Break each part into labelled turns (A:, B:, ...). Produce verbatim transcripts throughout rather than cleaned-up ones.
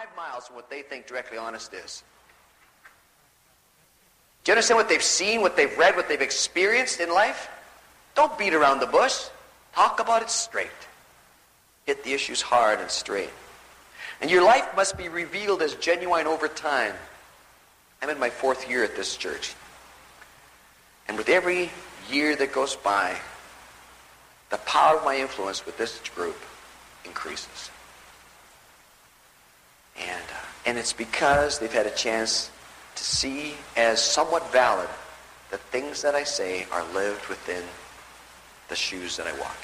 A: five miles from what they think directly honest is. Do you understand what they've seen, what they've read, what they've experienced in life? Don't beat around the bush. Talk about it straight. Hit the issues hard and straight. And your life must be revealed as genuine over time. I'm in my fourth year at this church. And with every year that goes by, the power of my influence with this group increases. And, uh, and it's because they've had a chance to see as somewhat valid the things that I say are lived within the shoes that I walk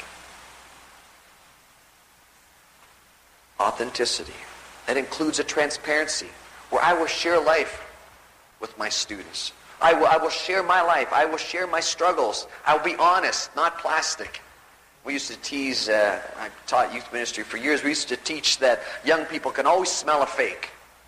A: in. Authenticity. That includes a transparency where I will share life with my students. I will, I will share my life. I will share my struggles. I will be honest, not plastic. We used to tease, uh, I taught youth ministry for years, we used to teach that young people can always smell a fake.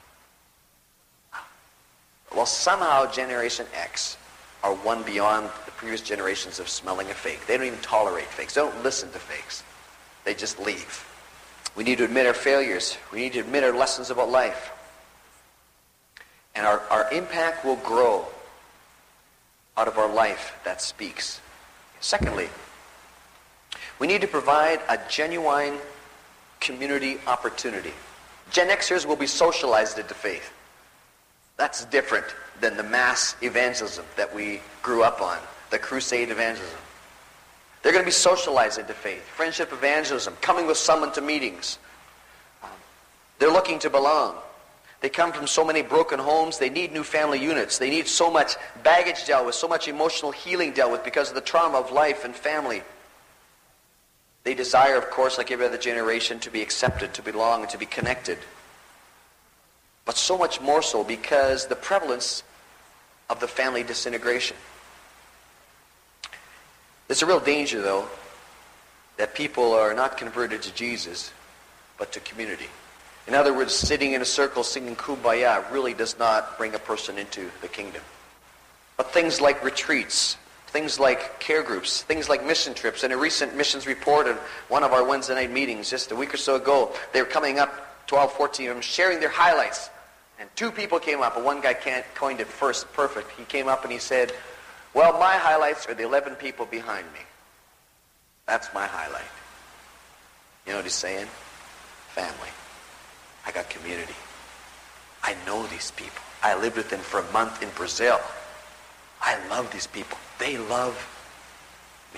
A: Well, somehow Generation X are one beyond the previous generations of smelling a fake. They don't even tolerate fakes. They don't listen to fakes. They just leave. We need to admit our failures. We need to admit our lessons about life. And our, our impact will grow out of our life that speaks. Secondly, we need to provide a genuine community opportunity. Gen Xers will be socialized into faith. That's different than the mass evangelism that we grew up on, the crusade evangelism. They're going to be socialized into faith. Friendship evangelism, coming with someone to meetings. Um, they're looking to belong. They come from so many broken homes. They need new family units. They need so much baggage dealt with, so much emotional healing dealt with because of the trauma of life and family. They desire, of course, like every other generation, to be accepted, to belong, and to be connected. But so much more so because the prevalence of the family disintegration. There's a real danger, though, that people are not converted to Jesus, but to community. In other words, sitting in a circle singing Kumbaya really does not bring a person into the kingdom. But things like retreats, things like care groups, things like mission trips. In a recent missions report in one of our Wednesday night meetings just a week or so ago, they were coming up, twelve, fourteen of them, sharing their highlights. And two people came up, and one guy can't, coined it first perfect. He came up and he said, well, my highlights are the eleven people behind me. That's my highlight. You know what he's saying? Family. I got community. I know these people. I lived with them for a month in Brazil. I love these people. They love me.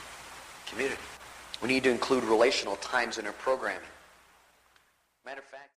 A: Community. We need to include relational times in our programming. Matter of fact,